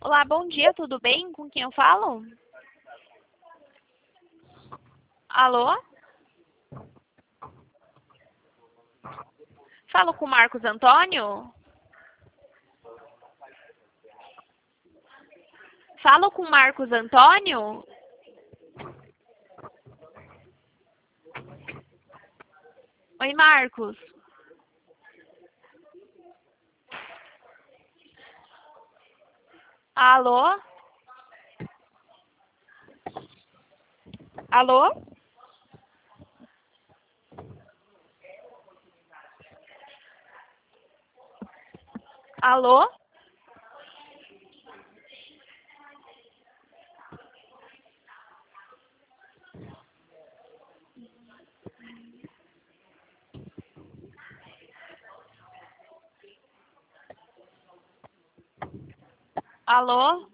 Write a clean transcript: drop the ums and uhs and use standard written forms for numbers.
Olá, bom dia, tudo bem? Com quem eu falo? Alô? Falo com o Marcos Antônio? Falo com o Marcos Antônio? Oi, Marcos. Alô? Alô? Alô? Alô?